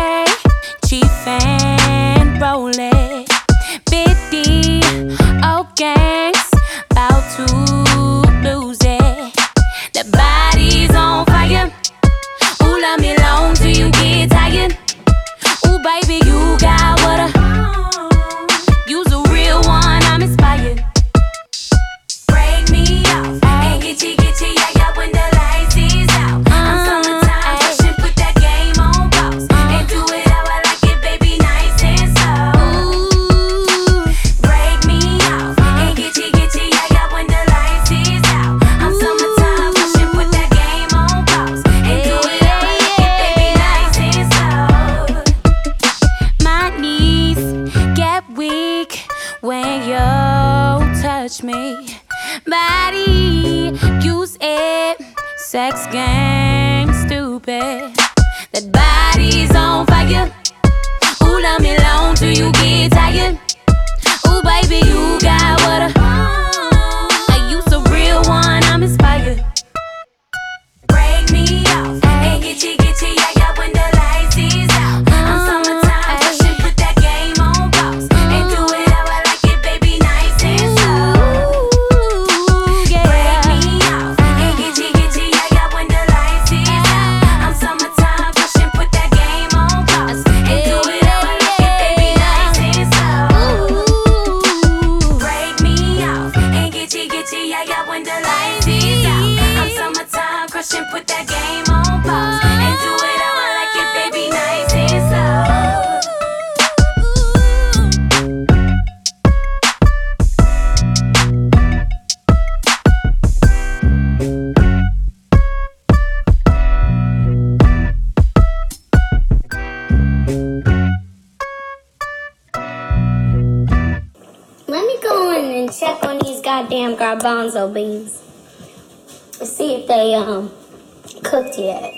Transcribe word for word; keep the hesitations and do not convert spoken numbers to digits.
Hey, chief and rolling, fifty old gangs, about to lose it. The body's on fire. Ooh, love me long till you get tired. Ooh, baby, you got what I. You's a real one, I'm inspired. Break me off and get you, get you, yeah, yeah, when the lights is out. I'm summertime, rushing, put that game on pause and do it how I like it, baby, nice and slow. Break me off and get you, get you, yeah, yeah, when the lights is out. I'm summertime, rushing, put that game on pause and do it how I like it, baby, nice and slow. My knees get weak when you touch me. Body, use it, sex game, stupid. That body's on fire. Ooh, love me long till you get tired. Ooh, baby, you got what I. You's a real one, I'm inspired. Break me off and get you, get you, yeah, yeah, when the lights is out. I'm summertime, rushing, put that game on pause and do it how I like it, baby, nice and slow. Break me off and get you, get you, yeah, yeah, when the lights is out. I'm summertime, rushing, put that game on pause and do it how I like it, baby, nice and slow. Break me off and get you, get you, yeah, yeah, when the lights is out. I'm summertime, crushing, put that game on pause and do it how I like it, baby, nice and slow. Let me go in and check on these goddamn garbanzo beans. See if they um cooked yet.